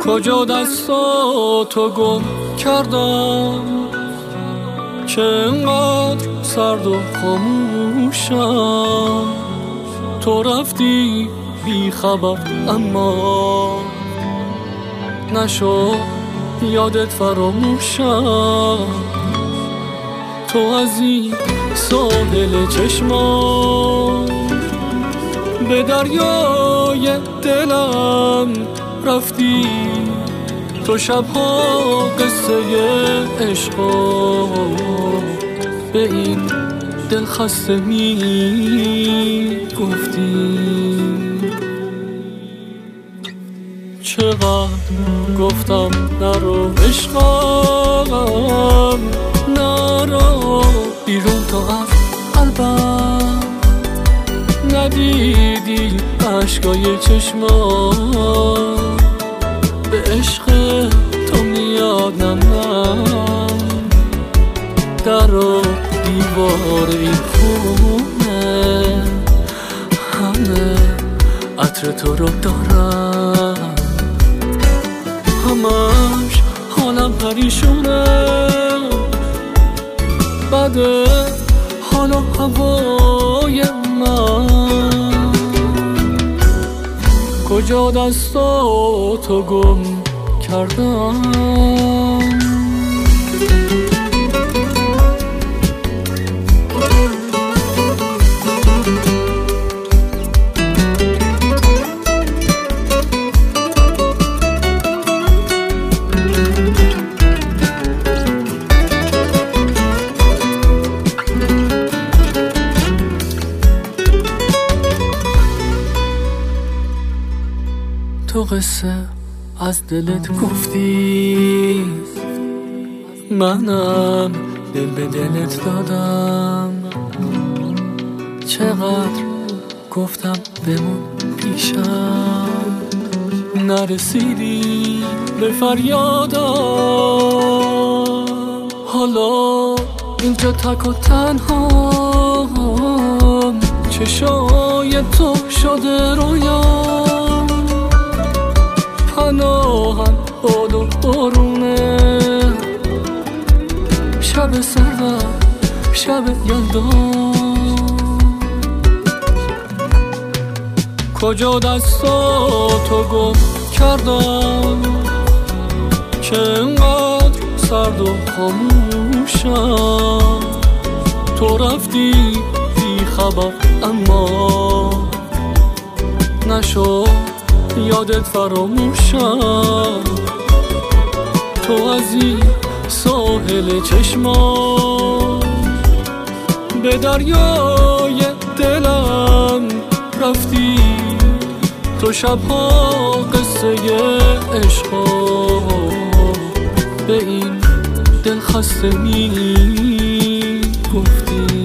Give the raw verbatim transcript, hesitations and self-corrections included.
کجا دستاتو گم کردم که انقدر سرد و خاموشم. تو رفتی بی خبر اما نشد یادت فراموشم. تو از این ساحل چشمام به دریای دلم رفتی. تو شبها قصه عشقا به این دل خسته می گفتی. چقدر گفتم نرو عشقم، نرو بیرون تو از قلبم. ندیدی عشقای چشمام به عشق تو میاد نم نم. در و دیوار این خونه همه عطر تو رو دارم. همش حالم پریشونه، بده حال و هوای من. کجا دستاتو گم کردم. تو قصه از دلت گفتی، منم دل به دلت دادم. چقدر گفتم بمون پیشم، نرسیدی به فریادم. حالا اینجا تک و تنهام، چشای تو شده رویام. پناهم باد و بارونه، شب سرد شب یلدا. کجا دستاتو گم کردم که انقدر سرد و خاموشم. تو رفتی بی خبر اما نشد یادت فراموشم. تو از این ساحل چشمام به دریای دلم رفتی. تو شبها قصه عشقا به این دل خسته می گفتی.